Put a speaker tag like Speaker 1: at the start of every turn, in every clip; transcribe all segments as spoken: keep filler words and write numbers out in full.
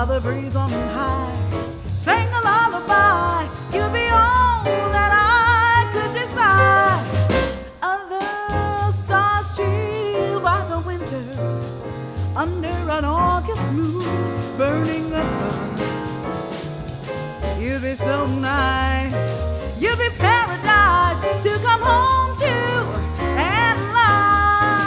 Speaker 1: while the breeze on high. Sing a lullaby, you'll be all that I could desire. Other stars chill by the winter, under an August moon burning above. You'd be so nice, you'd be paradise to come home to and love.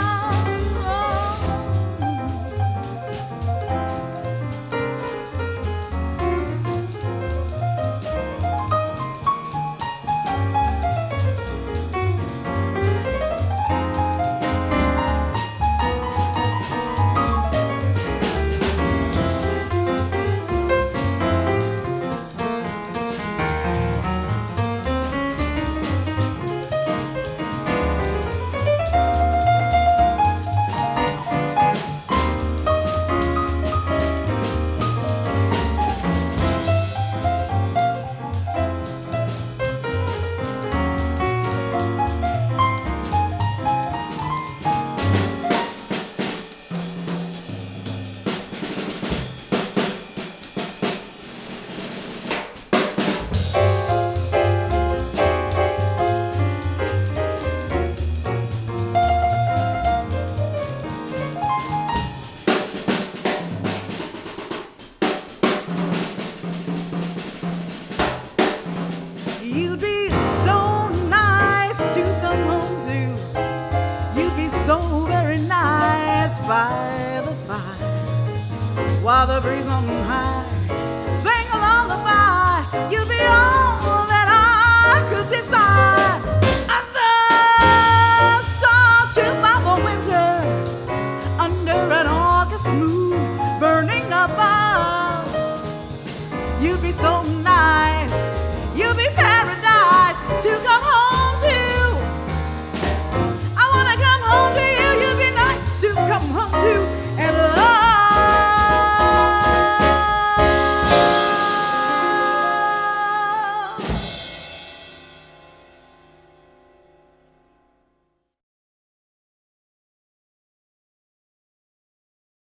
Speaker 1: You'd be so nice to come home to. You'd be so very nice by the fire, while the breeze on high. Sing a lullaby. You'd